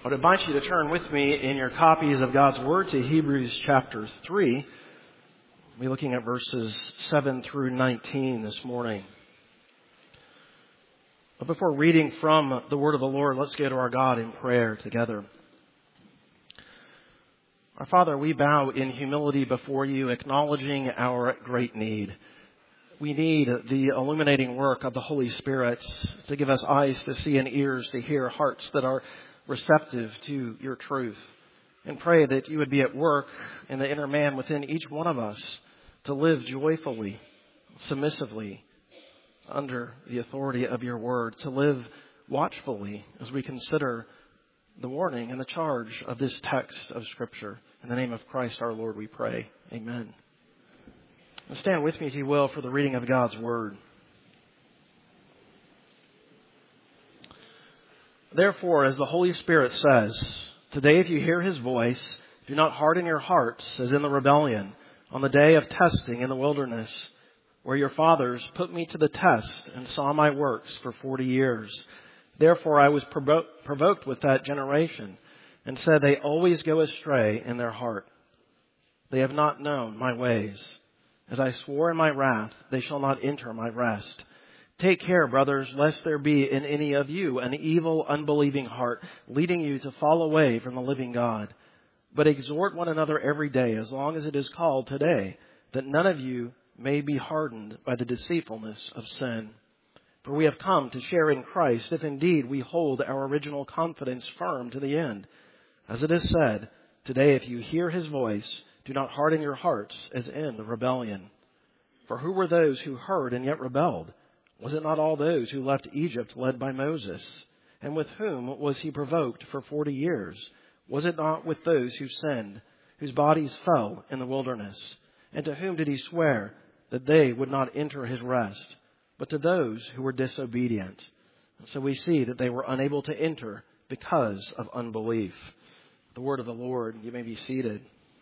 I would invite you to turn with me in your copies of God's Word to Hebrews chapter 3. We'll be looking at verses 7 through 19 this morning. But before reading from the Word of the Lord, let's go to our God in prayer together. Our Father, we bow in humility before you, acknowledging our great need. We need the illuminating work of the Holy Spirit to give us eyes to see and ears to hear, hearts that are receptive to your truth. And pray that you would be at work in the inner man within each one of us to live joyfully, submissively, under the authority of your word, to live watchfully as we consider the warning and the charge of this text of Scripture. In the name of Christ our Lord we pray. Amen. And stand with me, if you will, for the reading of God's Word. Therefore, as the Holy Spirit says, today if you hear His voice, do not harden your hearts as in the rebellion on the day of testing in the wilderness, where your fathers put me to the test and saw my works for 40 years. Therefore I was provoked with that generation and said, they always go astray in their heart. They have not known my ways. As I swore in my wrath, they shall not enter my rest. Take care, brothers, lest there be in any of you an evil, unbelieving heart, leading you to fall away from the living God. But exhort one another every day, as long as it is called today, that none of you may be hardened by the deceitfulness of sin. For we have come to share in Christ, if indeed we hold our original confidence firm to the end. As it is said, today if you hear His voice, do not harden your hearts as in the rebellion. For who were those who heard and yet rebelled? Was it not all those who left Egypt led by Moses? And with whom was he provoked for 40 years? Was it not with those who sinned, whose bodies fell in the wilderness? And to whom did he swear that they would not enter his rest, but to those who were disobedient? And so we see that they were unable to enter because of unbelief. The word of the Lord. You may be seated.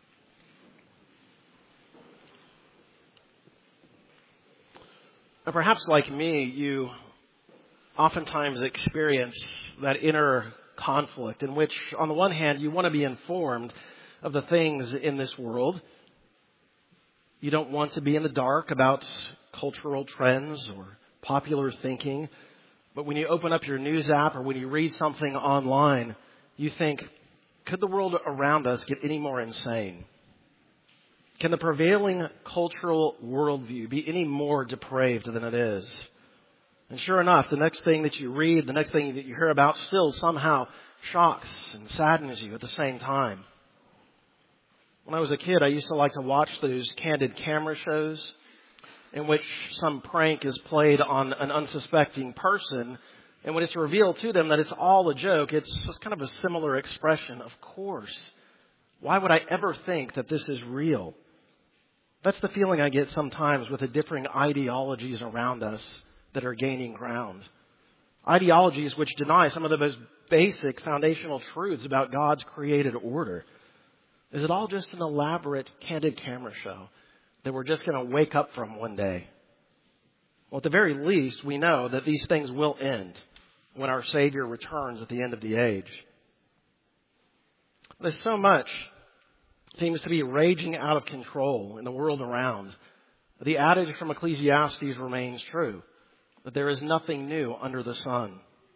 Now, perhaps like me, you oftentimes experience that inner conflict in which, on the one hand, you want to be informed of the things in this world. You don't want to be in the dark about cultural trends or popular thinking. But when you open up your news app or when you read something online, you think, could the world around us get any more insane? Can the prevailing cultural worldview be any more depraved than it is? And sure enough, the next thing that you read, the next thing that you hear about still somehow shocks and saddens you at the same time. When I was a kid, I used to like to watch those candid camera shows in which some prank is played on an unsuspecting person. And when it's revealed to them that it's all a joke, it's just kind of a similar expression. Of course. Why would I ever think that this is real? That's the feeling I get sometimes with the differing ideologies around us that are gaining ground. Ideologies which deny some of the most basic foundational truths about God's created order. Is it all just an elaborate candid camera show that we're just going to wake up from one day? Well, at the very least, we know that these things will end when our Savior returns at the end of the age. There's so much seems to be raging out of control in the world around. The adage from Ecclesiastes remains true, that there is nothing new under the sun.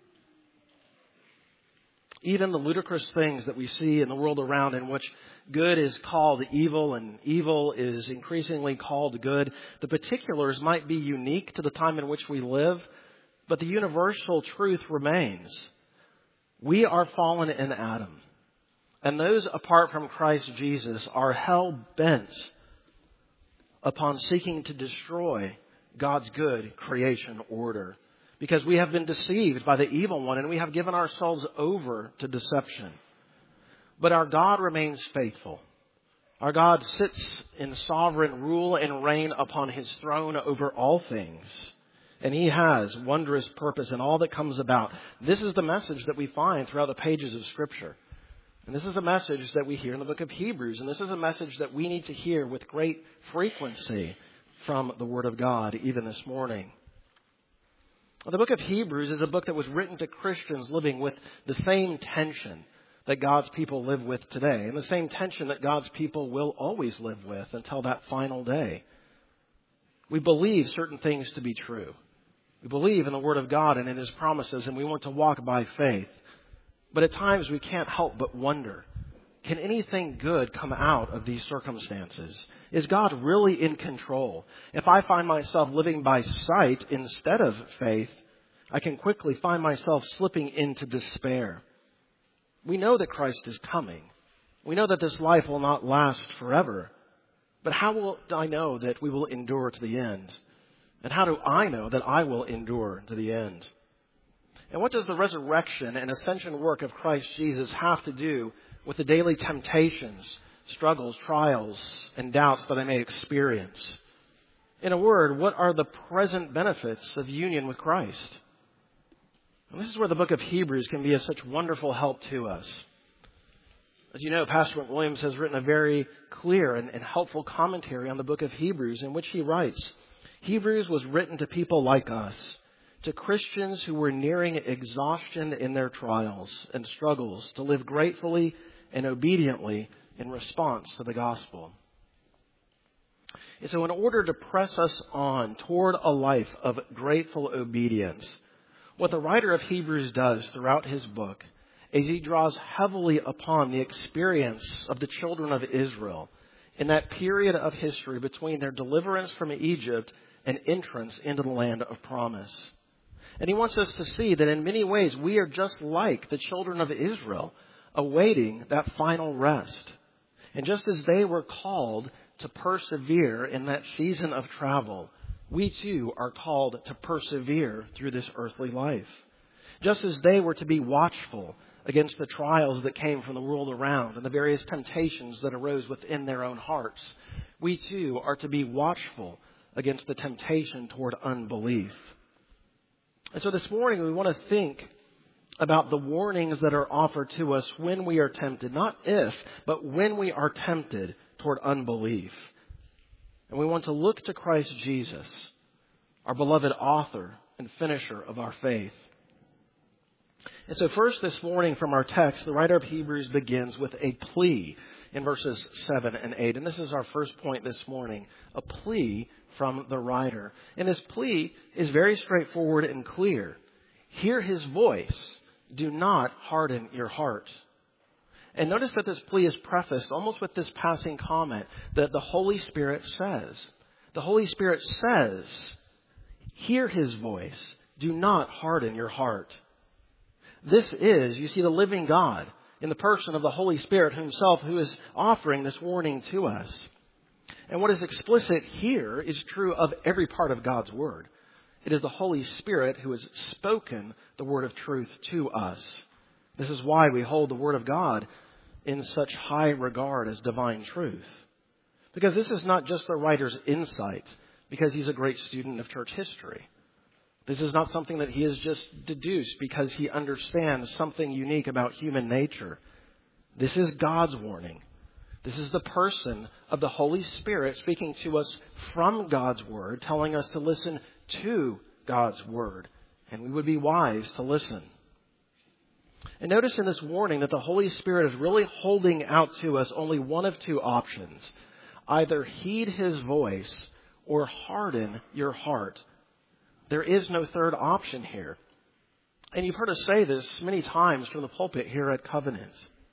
Even the ludicrous things that we see in the world around, in which good is called evil and evil is increasingly called good, the particulars might be unique to the time in which we live, but the universal truth remains. We are fallen in Adam. And those apart from Christ Jesus are hell-bent upon seeking to destroy God's good creation order. Because we have been deceived by the evil one and we have given ourselves over to deception. But our God remains faithful. Our God sits in sovereign rule and reign upon His throne over all things. And He has wondrous purpose in all that comes about. This is the message that we find throughout the pages of Scripture. And this is a message that we hear in the book of Hebrews. And this is a message that we need to hear with great frequency from the Word of God, even this morning. The book of Hebrews is a book that was written to Christians living with the same tension that God's people live with today, and the same tension that God's people will always live with until that final day. We believe certain things to be true. We believe in the Word of God and in His promises, and we want to walk by faith. But at times we can't help but wonder, can anything good come out of these circumstances? Is God really in control? If I find myself living by sight instead of faith, I can quickly find myself slipping into despair. We know that Christ is coming. We know that this life will not last forever. But how will I know that we will endure to the end? And how do I know that I will endure to the end? And what does the resurrection and ascension work of Christ Jesus have to do with the daily temptations, struggles, trials, and doubts that I may experience? In a word, what are the present benefits of union with Christ? And this is where the book of Hebrews can be of such wonderful help to us. As you know, Pastor Williams has written a very clear and helpful commentary on the book of Hebrews, in which he writes, Hebrews was written to people like us, to Christians who were nearing exhaustion in their trials and struggles, to live gratefully and obediently in response to the gospel. And so in order to press us on toward a life of grateful obedience, what the writer of Hebrews does throughout his book is he draws heavily upon the experience of the children of Israel in that period of history between their deliverance from Egypt and entrance into the land of promise. And he wants us to see that in many ways we are just like the children of Israel, awaiting that final rest. And just as they were called to persevere in that season of travel, we too are called to persevere through this earthly life. Just as they were to be watchful against the trials that came from the world around and the various temptations that arose within their own hearts, we too are to be watchful against the temptation toward unbelief. And so this morning we want to think about the warnings that are offered to us when we are tempted, not if, but when we are tempted toward unbelief. And we want to look to Christ Jesus, our beloved author and finisher of our faith. And so first this morning from our text, the writer of Hebrews begins with a plea in verses 7 and 8. And this is our first point this morning, a plea from the writer. And this plea is very straightforward and clear. Hear His voice. Do not harden your heart. And notice that this plea is prefaced almost with this passing comment that the Holy Spirit says. The Holy Spirit says, hear His voice. Do not harden your heart. This is, you see, the living God in the person of the Holy Spirit Himself who is offering this warning to us. And what is explicit here is true of every part of God's Word. It is the Holy Spirit who has spoken the word of truth to us. This is why we hold the Word of God in such high regard as divine truth. Because this is not just the writer's insight, because he's a great student of church history. This is not something that he has just deduced because he understands something unique about human nature. This is God's warning. This is the person of the Holy Spirit speaking to us from God's Word, telling us to listen to God's Word. And we would be wise to listen. And notice in this warning that the Holy Spirit is really holding out to us only one of two options. Either heed His voice or harden your heart. There is no third option here. And you've heard us say this many times from the pulpit here at Covenant.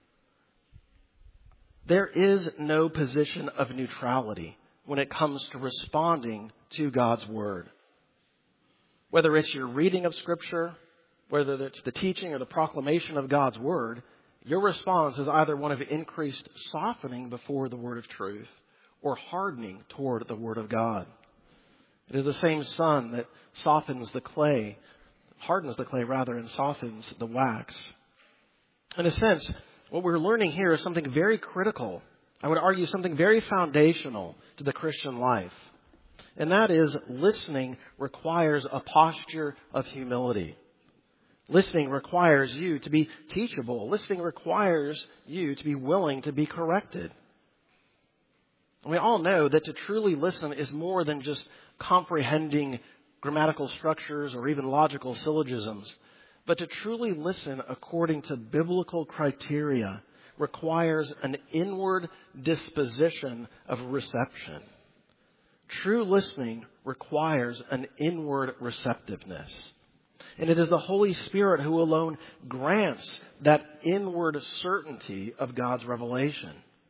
There is no position of neutrality when it comes to responding to God's Word. Whether it's your reading of Scripture, whether it's the teaching or the proclamation of God's Word, your response is either one of increased softening before the Word of truth or hardening toward the Word of God. It is the same sun that hardens the clay, and softens the wax. In a sense, what we're learning here is something very critical. I would argue something very foundational to the Christian life. And that is, listening requires a posture of humility. Listening requires you to be teachable. Listening requires you to be willing to be corrected. And we all know that to truly listen is more than just comprehending grammatical structures or even logical syllogisms. But to truly listen according to biblical criteria requires an inward disposition of reception. True listening requires an inward receptiveness. And it is the Holy Spirit who alone grants that inward certainty of God's revelation.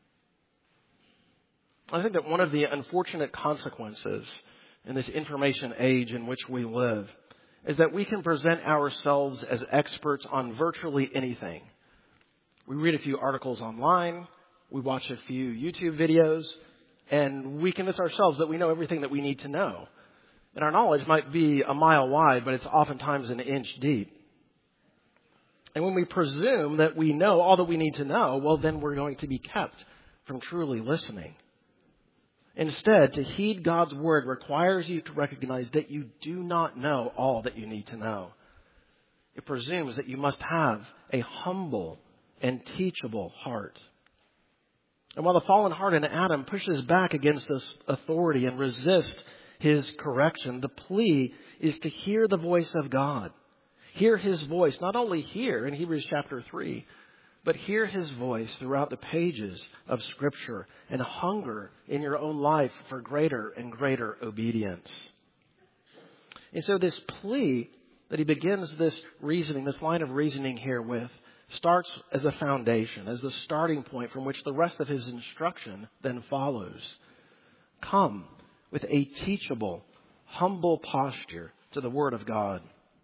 I think that one of the unfortunate consequences in this information age in which we live is that we can present ourselves as experts on virtually anything. We read a few articles online, we watch a few YouTube videos, and we convince ourselves that we know everything that we need to know. And our knowledge might be a mile wide, but it's oftentimes an inch deep. And when we presume that we know all that we need to know, well, then we're going to be kept from truly listening. Instead, to heed God's word requires you to recognize that you do not know all that you need to know. It presumes that you must have a humble and teachable heart. And while the fallen heart in Adam pushes back against this authority and resists his correction, the plea is to hear the voice of God. Hear his voice, not only here in Hebrews chapter 3, but hear his voice throughout the pages of Scripture and hunger in your own life for greater and greater obedience. And so this plea that he begins this reasoning, this line of reasoning here with, starts as a foundation, as the starting point from which the rest of his instruction then follows. Come with a teachable, humble posture to the Word of God.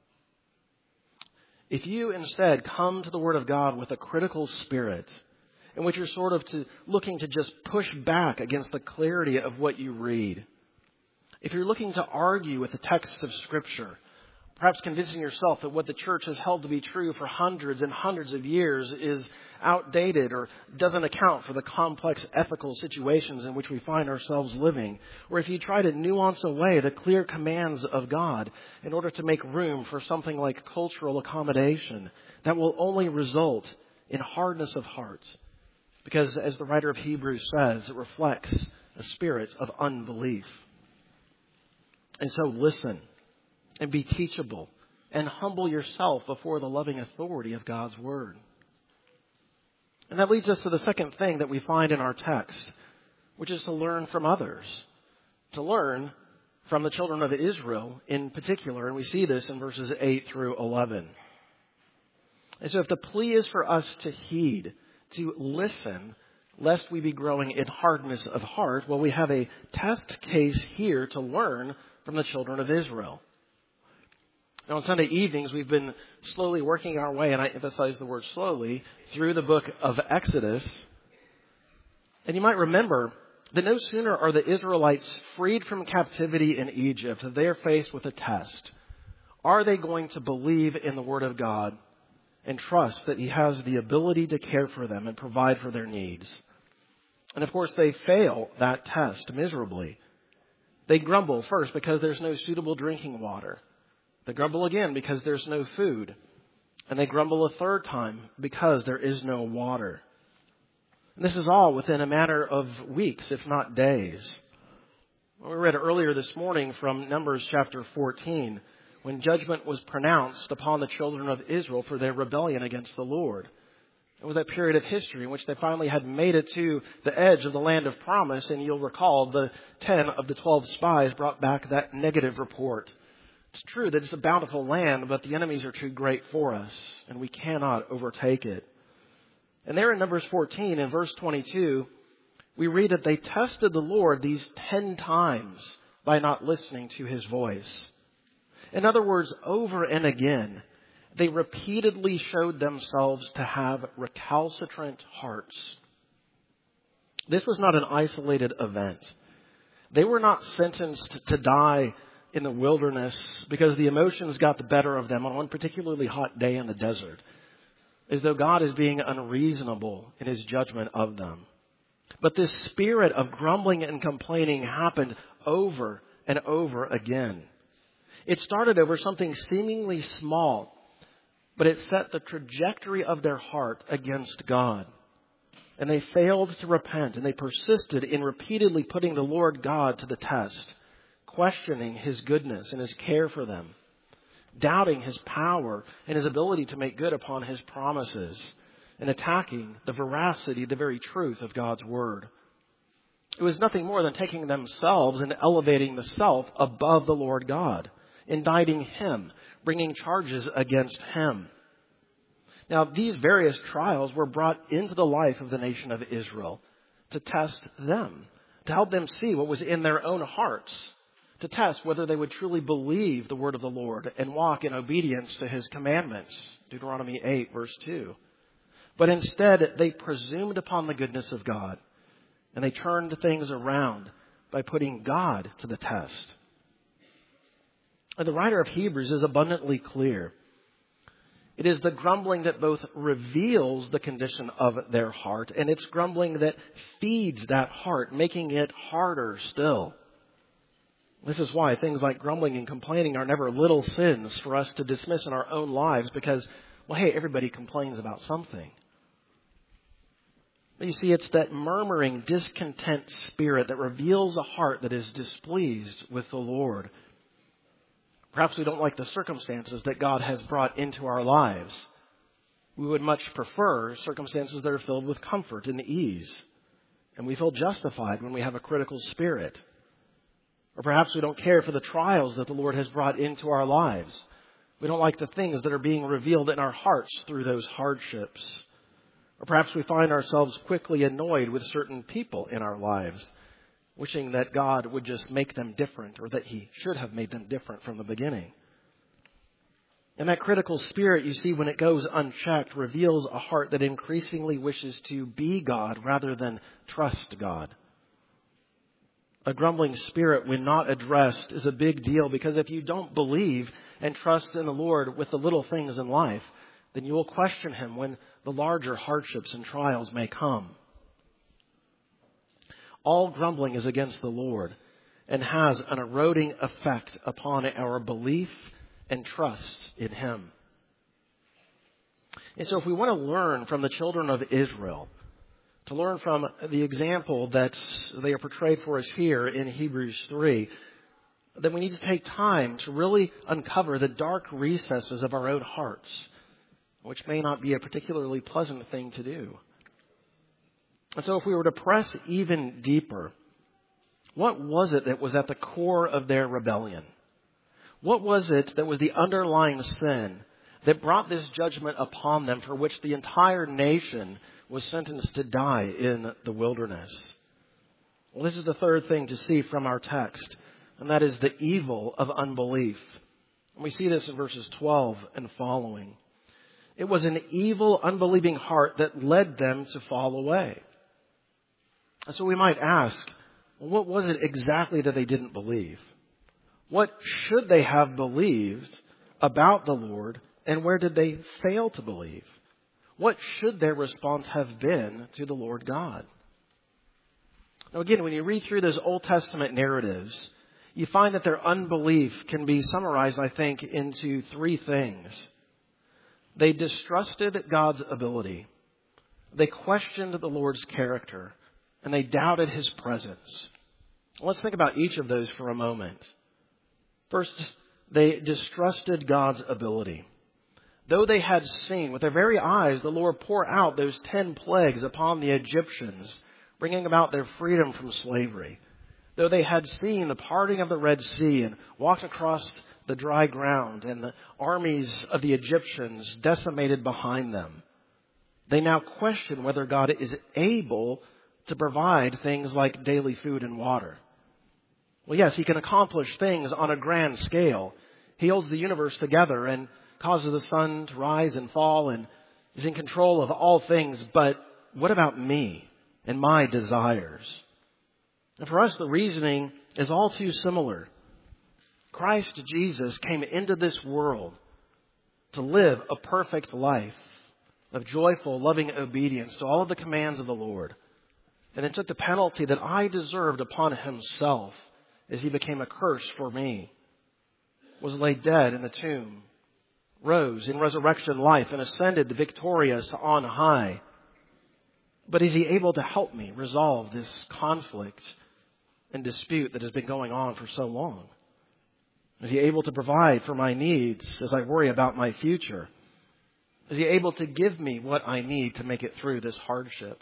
If you instead come to the Word of God with a critical spirit, in which you're sort of looking to just push back against the clarity of what you read, if you're looking to argue with the texts of Scripture, perhaps convincing yourself that what the church has held to be true for hundreds and hundreds of years is outdated or doesn't account for the complex ethical situations in which we find ourselves living, or if you try to nuance away the clear commands of God in order to make room for something like cultural accommodation, that will only result in hardness of heart. Because as the writer of Hebrews says, it reflects a spirit of unbelief. And so listen and be teachable and humble yourself before the loving authority of God's Word. And that leads us to the second thing that we find in our text, which is to learn from others, to learn from the children of Israel in particular. And we see this in verses 8 through 11. And so if the plea is for us to heed, to listen, lest we be growing in hardness of heart, well, we have a test case here to learn from the children of Israel. Now, on Sunday evenings, we've been slowly working our way, and I emphasize the word slowly, through the book of Exodus. And you might remember that no sooner are the Israelites freed from captivity in Egypt, they are faced with a test. Are they going to believe in the Word of God and trust that He has the ability to care for them and provide for their needs? And of course, they fail that test miserably. They grumble first because there's no suitable drinking water. They grumble again because there's no food. And they grumble a third time because there is no water. And this is all within a matter of weeks, if not days. We read earlier this morning from Numbers chapter 14, when judgment was pronounced upon the children of Israel for their rebellion against the Lord. It was that period of history in which they finally had made it to the edge of the land of promise. And you'll recall the 10 of the 12 spies brought back that negative report. It's true that it's a bountiful land, but the enemies are too great for us, and we cannot overtake it. And there in Numbers 14, in verse 22, we read that they tested the Lord these 10 times by not listening to His voice. In other words, over and again, they repeatedly showed themselves to have recalcitrant hearts. This was not an isolated event. They were not sentenced to die in the wilderness because the emotions got the better of them on one particularly hot day in the desert, as though God is being unreasonable in His judgment of them. But this spirit of grumbling and complaining happened over and over again. It started over something seemingly small, but it set the trajectory of their heart against God. And they failed to repent, and they persisted in repeatedly putting the Lord God to the test, questioning His goodness and His care for them, doubting his power and his ability to make good upon his promises, and attacking the veracity, the very truth of God's word. It was nothing more than taking themselves and elevating the self above the Lord God, indicting him, bringing charges against him. Now, these various trials were brought into the life of the nation of Israel to test them, to help them see what was in their own hearts, to test whether they would truly believe the word of the Lord and walk in obedience to his commandments. Deuteronomy 8, verse 2. But instead, they presumed upon the goodness of God, and they turned things around by putting God to the test. And the writer of Hebrews is abundantly clear. It is the grumbling that both reveals the condition of their heart, and it's grumbling that feeds that heart, making it harder still. This is why things like grumbling and complaining are never little sins for us to dismiss in our own lives because, well, hey, everybody complains about something. But you see, it's that murmuring, discontent spirit that reveals a heart that is displeased with the Lord. Perhaps we don't like the circumstances that God has brought into our lives. We would much prefer circumstances that are filled with comfort and ease. And we feel justified when we have a critical spirit. Or perhaps we don't care for the trials that the Lord has brought into our lives. We don't like the things that are being revealed in our hearts through those hardships. Or perhaps we find ourselves quickly annoyed with certain people in our lives, wishing that God would just make them different or that he should have made them different from the beginning. And that critical spirit, you see, when it goes unchecked, reveals a heart that increasingly wishes to be God rather than trust God. A grumbling spirit, when not addressed, is a big deal because if you don't believe and trust in the Lord with the little things in life, then you will question him when the larger hardships and trials may come. All grumbling is against the Lord and has an eroding effect upon our belief and trust in him. And so if we want to learn from the children of Israel, to learn from the example that they are portrayed for us here in Hebrews 3, then we need to take time to really uncover the dark recesses of our own hearts, which may not be a particularly pleasant thing to do. And so if we were to press even deeper, what was it that was at the core of their rebellion? What was it that was the underlying sin that brought this judgment upon them for which the entire nation was sentenced to die in the wilderness? Well, this is the third thing to see from our text, and that is the evil of unbelief. And we see this in verses 12 and following. It was an evil, unbelieving heart that led them to fall away. And so we might ask, well, what was it exactly that they didn't believe? What should they have believed about the Lord, and where did they fail to believe? What should their response have been to the Lord God? Now again, when you read through those Old Testament narratives, you find that their unbelief can be summarized, I think, into three things. They distrusted God's ability. They questioned the Lord's character. And they doubted his presence. Let's think about each of those for a moment. First, they distrusted God's ability. Though they had seen with their very eyes the Lord pour out those 10 plagues upon the Egyptians, bringing about their freedom from slavery. Though they had seen the parting of the Red Sea and walked across the dry ground and the armies of the Egyptians decimated behind them, they now question whether God is able to provide things like daily food and water. Well, yes, he can accomplish things on a grand scale. He holds the universe together and causes the sun to rise and fall and is in control of all things. But what about me and my desires? And for us, the reasoning is all too similar. Christ Jesus came into this world to live a perfect life of joyful, loving obedience to all of the commands of the Lord. And then took the penalty that I deserved upon himself as he became a curse for me, was laid dead in the tomb, rose in resurrection life, and ascended victorious on high. But is he able to help me resolve this conflict and dispute that has been going on for so long? Is He able to provide for my needs as I worry about my future? Is He able to give me what I need to make it through this hardship?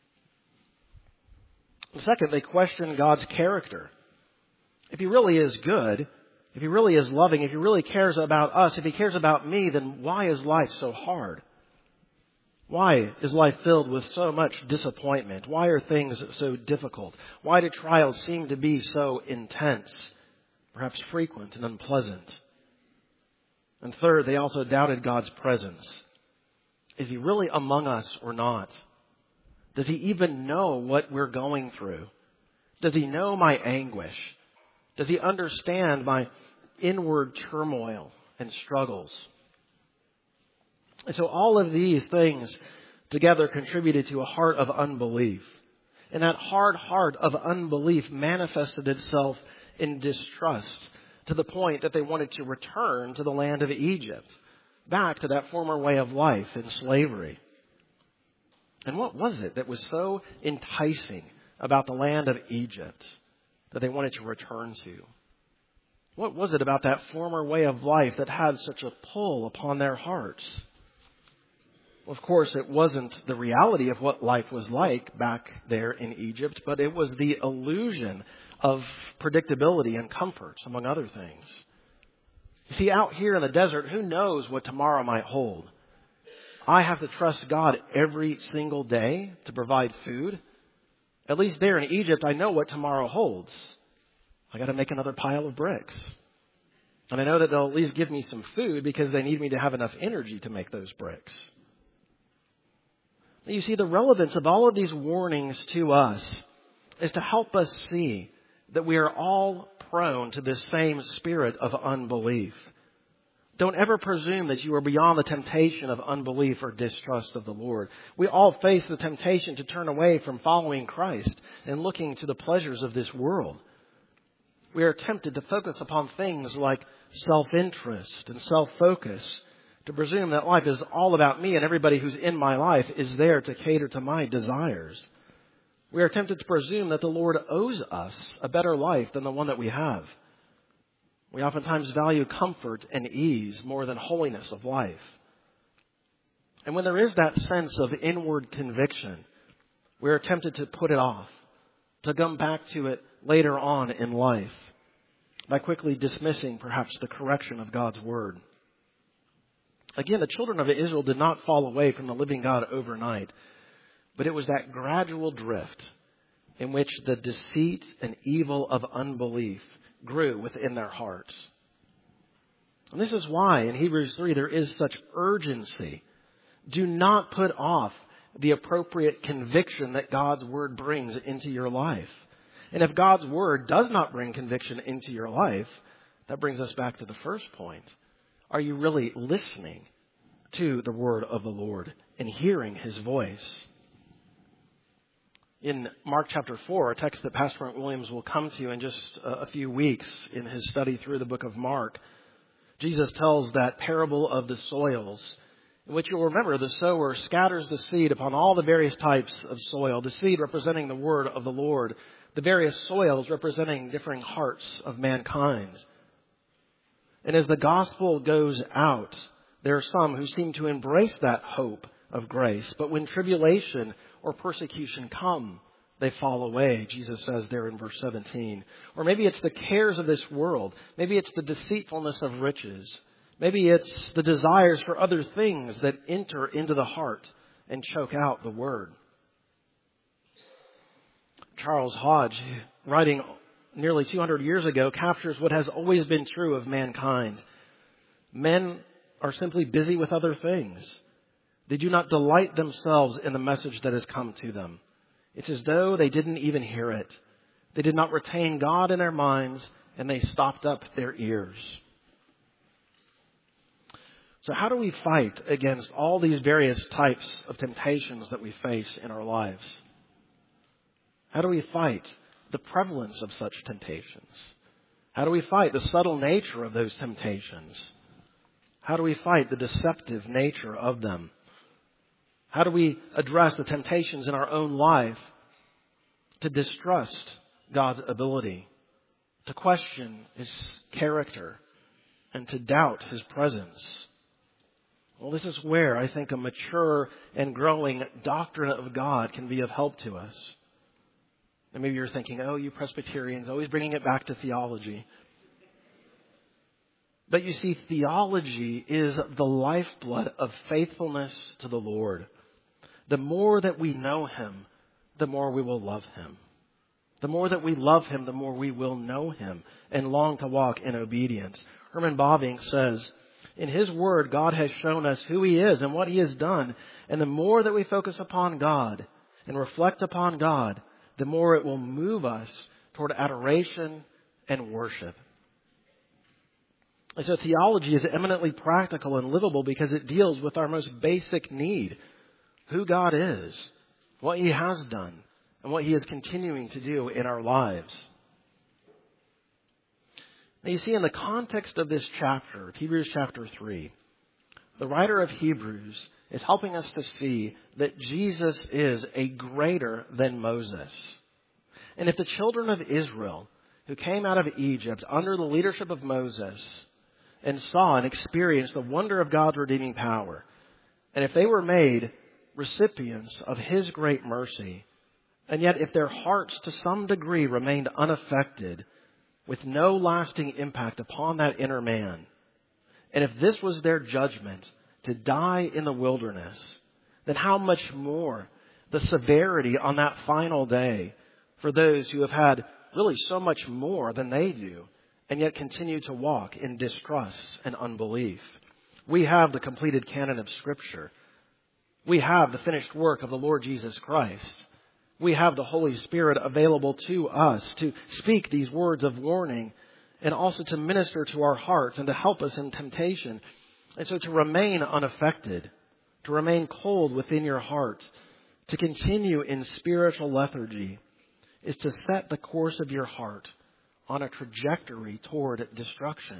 And second, they question God's character. If He really is good, if He really is loving, if He really cares about us, if He cares about me, then why is life so hard? Why is life filled with so much disappointment? Why are things so difficult? Why do trials seem to be so intense, perhaps frequent and unpleasant? And third, they also doubted God's presence. Is He really among us or not? Does He even know what we're going through? Does He know my anguish? Does He understand my inward turmoil and struggles? And so all of these things together contributed to a heart of unbelief. And that hard heart of unbelief manifested itself in distrust to the point that they wanted to return to the land of Egypt, back to that former way of life in slavery. And what was it that was so enticing about the land of Egypt that they wanted to return to? What was it about that former way of life that had such a pull upon their hearts? Of course, it wasn't the reality of what life was like back there in Egypt, but it was the illusion of predictability and comfort, among other things. You see, out here in the desert, who knows what tomorrow might hold? I have to trust God every single day to provide food. At least there in Egypt, I know what tomorrow holds. I got to make another pile of bricks. And I know that they'll at least give me some food because they need me to have enough energy to make those bricks. You see, the relevance of all of these warnings to us is to help us see that we are all prone to this same spirit of unbelief. Don't ever presume that you are beyond the temptation of unbelief or distrust of the Lord. We all face the temptation to turn away from following Christ and looking to the pleasures of this world. We are tempted to focus upon things like self-interest and self-focus, to presume that life is all about me and everybody who's in my life is there to cater to my desires. We are tempted to presume that the Lord owes us a better life than the one that we have. We oftentimes value comfort and ease more than holiness of life. And when there is that sense of inward conviction, we are tempted to put it off, to come back to it later on in life, by quickly dismissing perhaps the correction of God's Word. Again, the children of Israel did not fall away from the living God overnight, but it was that gradual drift in which the deceit and evil of unbelief grew within their hearts. And this is why in Hebrews 3 there is such urgency. Do not put off the appropriate conviction that God's Word brings into your life. And if God's Word does not bring conviction into your life, that brings us back to the first point. Are you really listening to the word of the Lord and hearing His voice? In Mark chapter 4, a text that Pastor Brent Williams will come to in just a few weeks in his study through the book of Mark, Jesus tells that parable of the soils, in which you'll remember the sower scatters the seed upon all the various types of soil, the seed representing the word of the Lord, the various soils representing differing hearts of mankind. And as the gospel goes out, there are some who seem to embrace that hope of grace. But when tribulation or persecution come, they fall away, Jesus says there in verse 17. Or maybe it's the cares of this world. Maybe it's the deceitfulness of riches. Maybe it's the desires for other things that enter into the heart and choke out the word. Charles Hodge, writing nearly 200 years ago, captures what has always been true of mankind. Men are simply busy with other things. They do not delight themselves in the message that has come to them. It's as though they didn't even hear it. They did not retain God in their minds, and they stopped up their ears. So how do we fight against all these various types of temptations that we face in our lives? How do we fight the prevalence of such temptations? How do we fight the subtle nature of those temptations? How do we fight the deceptive nature of them? How do we address the temptations in our own life to distrust God's ability, to question His character and to doubt his presence. Well, this is where I think a mature and growing doctrine of God can be of help to us. And maybe you're thinking, oh, you Presbyterians, always bringing it back to theology. But you see, theology is the lifeblood of faithfulness to the Lord. The more that we know him, the more we will love him. The more that we love him, the more we will know him and long to walk in obedience. Herman Bavinck says, in his word, God has shown us who he is and what he has done. And the more that we focus upon God and reflect upon God, the more it will move us toward adoration and worship. And so theology is eminently practical and livable because it deals with our most basic need, who God is, what he has done, and what he is continuing to do in our lives. Now you see, in the context of this chapter, Hebrews chapter 3, the writer of Hebrews is helping us to see that Jesus is a greater than Moses. And if the children of Israel, who came out of Egypt under the leadership of Moses and saw and experienced the wonder of God's redeeming power, and if they were made recipients of his great mercy, and yet if their hearts to some degree remained unaffected, with no lasting impact upon that inner man, and if this was their judgment to die in the wilderness, then how much more the severity on that final day for those who have had really so much more than they do, and yet continue to walk in distrust and unbelief. We have the completed canon of Scripture. We have the finished work of the Lord Jesus Christ. We have the Holy Spirit available to us to speak these words of warning and also to minister to our hearts and to help us in temptation. And so to remain unaffected, to remain cold within your heart, to continue in spiritual lethargy, is to set the course of your heart on a trajectory toward destruction.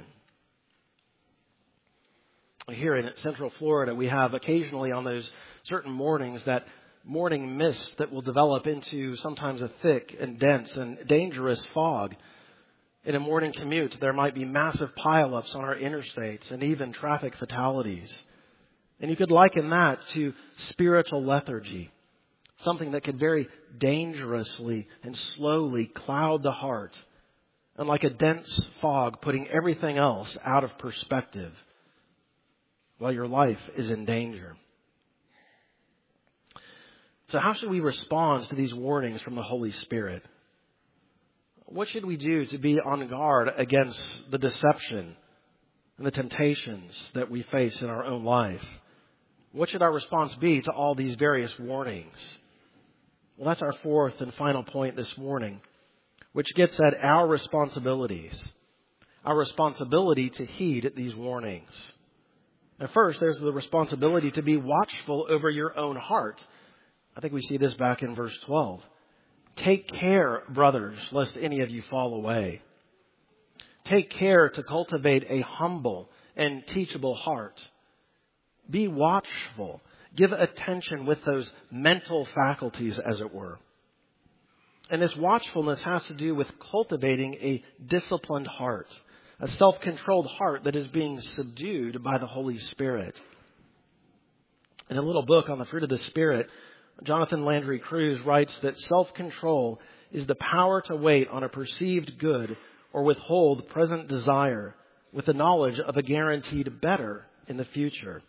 Here in Central Florida, we have occasionally on those certain mornings that morning mist that will develop into sometimes a thick and dense and dangerous fog. In a morning commute, there might be massive pileups on our interstates and even traffic fatalities. And you could liken that to spiritual lethargy, something that could very dangerously and slowly cloud the heart, and like a dense fog, putting everything else out of perspective while your life is in danger. So how should we respond to these warnings from the Holy Spirit? What should we do to be on guard against the deception and the temptations that we face in our own life? What should our response be to all these various warnings? Well, that's our fourth and final point this morning, which gets at our responsibilities, our responsibility to heed these warnings. And first, there's the responsibility to be watchful over your own heart. I think we see this back in verse 12. Take care, brothers, lest any of you fall away. Take care to cultivate a humble and teachable heart. Be watchful. Give attention with those mental faculties, as it were. And this watchfulness has to do with cultivating a disciplined heart, a self-controlled heart that is being subdued by the Holy Spirit. In a little book on the fruit of the Spirit, Jonathan Landry Cruz writes that self-control is the power to wait on a perceived good or withhold present desire with the knowledge of a guaranteed better in the future.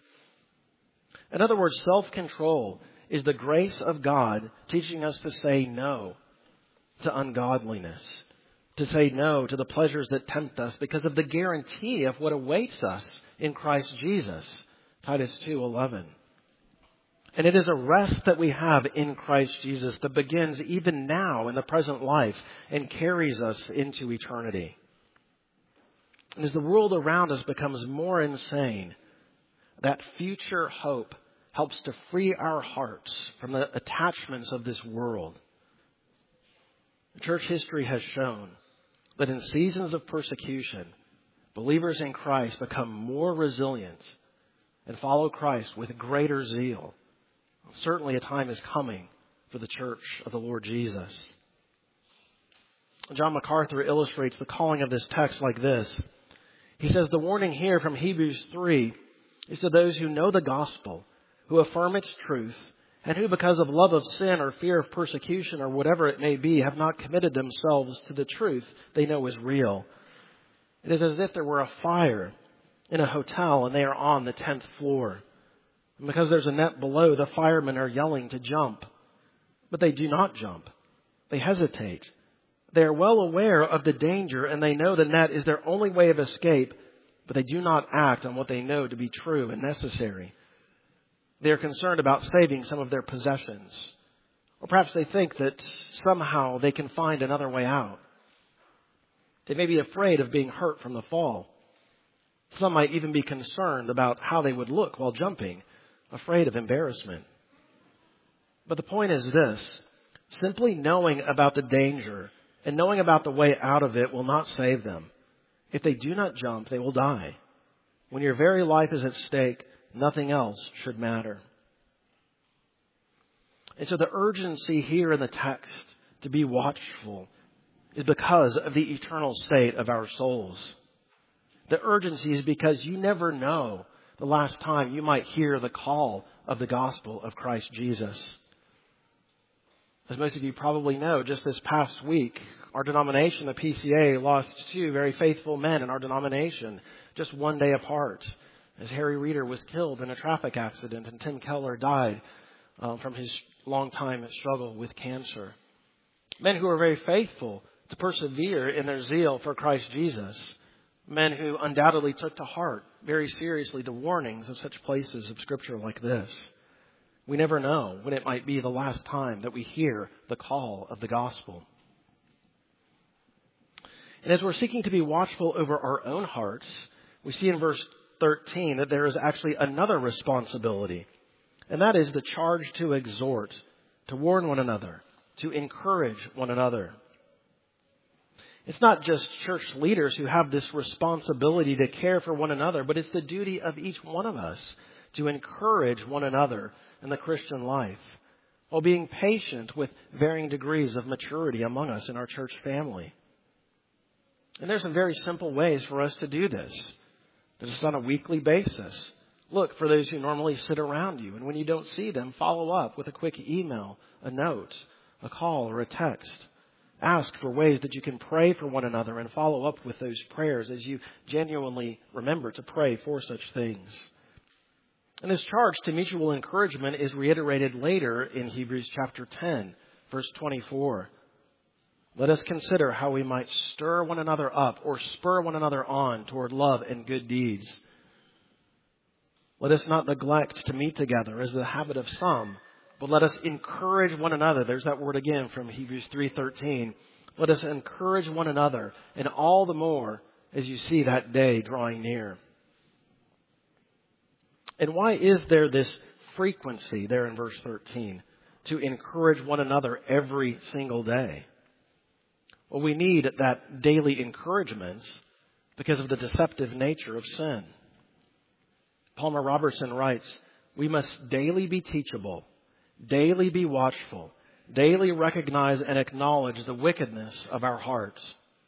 In other words, self-control is the grace of God teaching us to say no to ungodliness, to say no to the pleasures that tempt us because of the guarantee of what awaits us in Christ Jesus, Titus 2:11. And it is a rest that we have in Christ Jesus that begins even now in the present life and carries us into eternity. And as the world around us becomes more insane, that future hope helps to free our hearts from the attachments of this world. Church history has shown that in seasons of persecution, believers in Christ become more resilient and follow Christ with greater zeal. Certainly a time is coming for the church of the Lord Jesus. John MacArthur illustrates the calling of this text like this. He says the warning here from Hebrews 3 is to those who know the gospel, who affirm its truth, and who, because of love of sin or fear of persecution or whatever it may be, have not committed themselves to the truth they know is real. It is as if there were a fire in a hotel and they are on the 10th floor. And because there's a net below, the firemen are yelling to jump. But they do not jump. They hesitate. They are well aware of the danger and they know the net is their only way of escape, but they do not act on what they know to be true and necessary. They are concerned about saving some of their possessions. Or perhaps they think that somehow they can find another way out. They may be afraid of being hurt from the fall. Some might even be concerned about how they would look while jumping, afraid of embarrassment. But the point is this: simply knowing about the danger and knowing about the way out of it will not save them. If they do not jump, they will die. When your very life is at stake, nothing else should matter. And so the urgency here in the text to be watchful is because of the eternal state of our souls. The urgency is because you never know the last time you might hear the call of the gospel of Christ Jesus. As most of you probably know, just this past week, our denomination, the PCA, lost two very faithful men in our denomination, just one day apart, as Harry Reeder was killed in a traffic accident and Tim Keller died from his long-time struggle with cancer. Men who were very faithful to persevere in their zeal for Christ Jesus. Men who undoubtedly took to heart very seriously the warnings of such places of Scripture like this. We never know when it might be the last time that we hear the call of the gospel. And as we're seeking to be watchful over our own hearts, we see in verse 13 that there is actually another responsibility. And that is the charge to exhort, to warn one another, to encourage one another. It's not just church leaders who have this responsibility to care for one another, but it's the duty of each one of us to encourage one another in the Christian life, while being patient with varying degrees of maturity among us in our church family. And there's some very simple ways for us to do this. Just on a weekly basis. Look for those who normally sit around you, and when you don't see them, follow up with a quick email, a note, a call, or a text. Ask for ways that you can pray for one another and follow up with those prayers as you genuinely remember to pray for such things. And this charge to mutual encouragement is reiterated later in Hebrews chapter 10, verse 24. Let us consider how we might stir one another up or spur one another on toward love and good deeds. Let us not neglect to meet together as the habit of some, but let us encourage one another. There's that word again from Hebrews 3:13. Let us encourage one another, and all the more as you see that day drawing near. And why is there this frequency there in verse 13? To encourage one another every single day. Well, we need that daily encouragement because of the deceptive nature of sin. Palmer Robertson writes, we must daily be teachable, daily be watchful, daily recognize and acknowledge the wickedness of our hearts.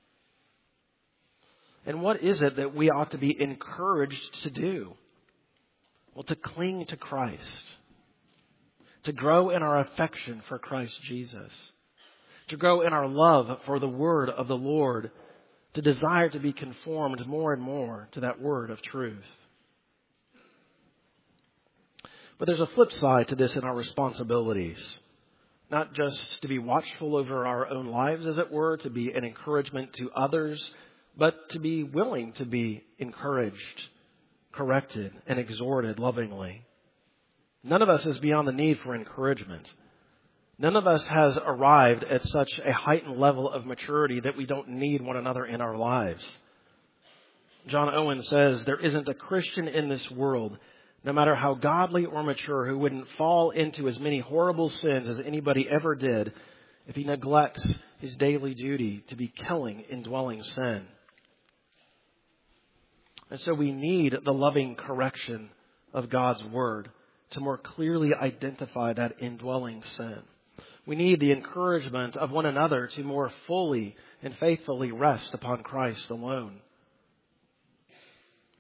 And what is it that we ought to be encouraged to do? Well, to cling to Christ, to grow in our affection for Christ Jesus, to grow in our love for the word of the Lord, to desire to be conformed more and more to that word of truth. But there's a flip side to this in our responsibilities. Not just to be watchful over our own lives, as it were, to be an encouragement to others, but to be willing to be encouraged, corrected, and exhorted lovingly. None of us is beyond the need for encouragement. None of us has arrived at such a heightened level of maturity that we don't need one another in our lives. John Owen says, there isn't a Christian in this world, no matter how godly or mature, who wouldn't fall into as many horrible sins as anybody ever did if he neglects his daily duty to be killing indwelling sin. And so we need the loving correction of God's word to more clearly identify that indwelling sin. We need the encouragement of one another to more fully and faithfully rest upon Christ alone.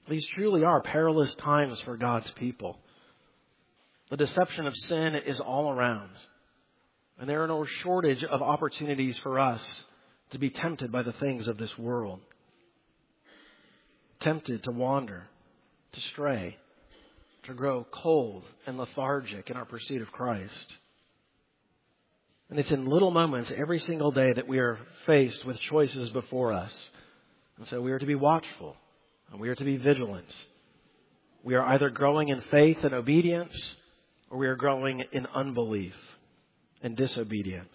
These truly are perilous times for God's people. The deception of sin is all around. And there are no shortage of opportunities for us to be tempted by the things of this world. Tempted to wander, to stray, to grow cold and lethargic in our pursuit of Christ. And it's in little moments every single day that we are faced with choices before us. And so we are to be watchful and we are to be vigilant. We are either growing in faith and obedience or we are growing in unbelief and disobedience.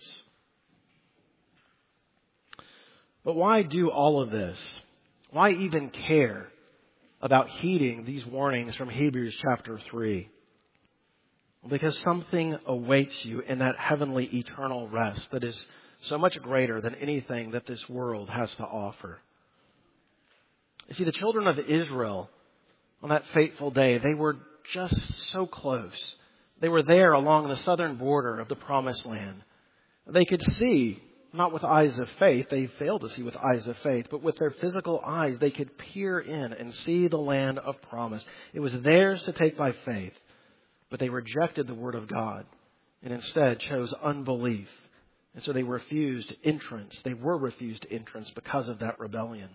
But why do all of this? Why even care about heeding these warnings from Hebrews chapter 3? Because something awaits you in that heavenly eternal rest that is so much greater than anything that this world has to offer. You see, the children of Israel on that fateful day, they were just so close. They were there along the southern border of the promised land. They could see, not with eyes of faith, they failed to see with eyes of faith, but with their physical eyes, they could peer in and see the land of promise. It was theirs to take by faith, but they rejected the word of God and instead chose unbelief. And so they refused entrance. They were refused entrance because of that rebellion.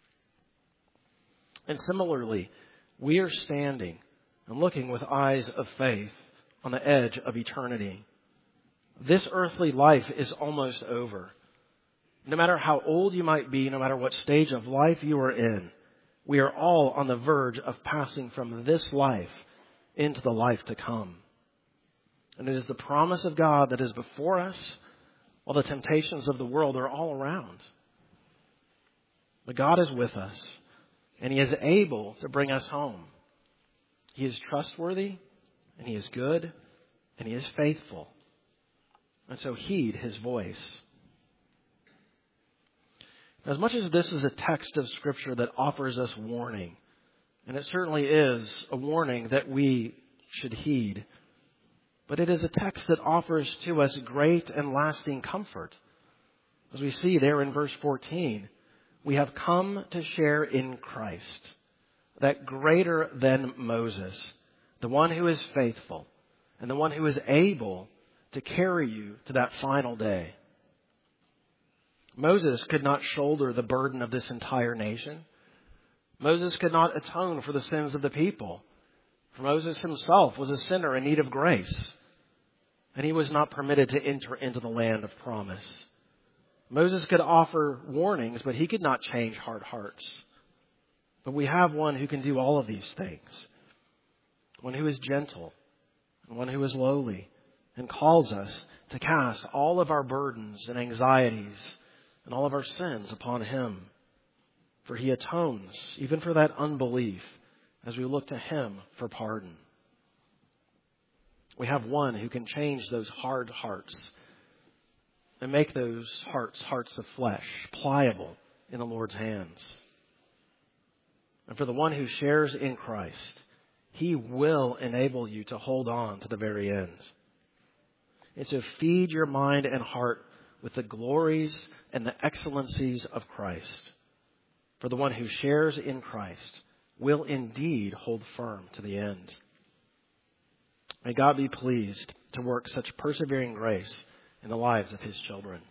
And similarly, we are standing and looking with eyes of faith on the edge of eternity. This earthly life is almost over. No matter how old you might be, no matter what stage of life you are in, we are all on the verge of passing from this life into the life to come. And it is the promise of God that is before us, while the temptations of the world are all around. But God is with us, and He is able to bring us home. He is trustworthy, and He is good, and He is faithful. And so heed His voice. As much as this is a text of Scripture that offers us warning, and it certainly is a warning that we should heed, but it is a text that offers to us great and lasting comfort. As we see there in verse 14, we have come to share in Christ, that greater than Moses, the one who is faithful and the one who is able to carry you to that final day. Moses could not shoulder the burden of this entire nation. Moses could not atone for the sins of the people. For Moses himself was a sinner in need of grace, and he was not permitted to enter into the land of promise. Moses could offer warnings, but he could not change hard hearts. But we have one who can do all of these things. One who is gentle and one who is lowly and calls us to cast all of our burdens and anxieties and all of our sins upon Him. For He atones even for that unbelief as we look to Him for pardon. We have one who can change those hard hearts and make those hearts hearts of flesh, pliable in the Lord's hands. And for the one who shares in Christ, He will enable you to hold on to the very end. And so feed your mind and heart with the glories and the excellencies of Christ. For the one who shares in Christ will indeed hold firm to the end. May God be pleased to work such persevering grace in the lives of His children.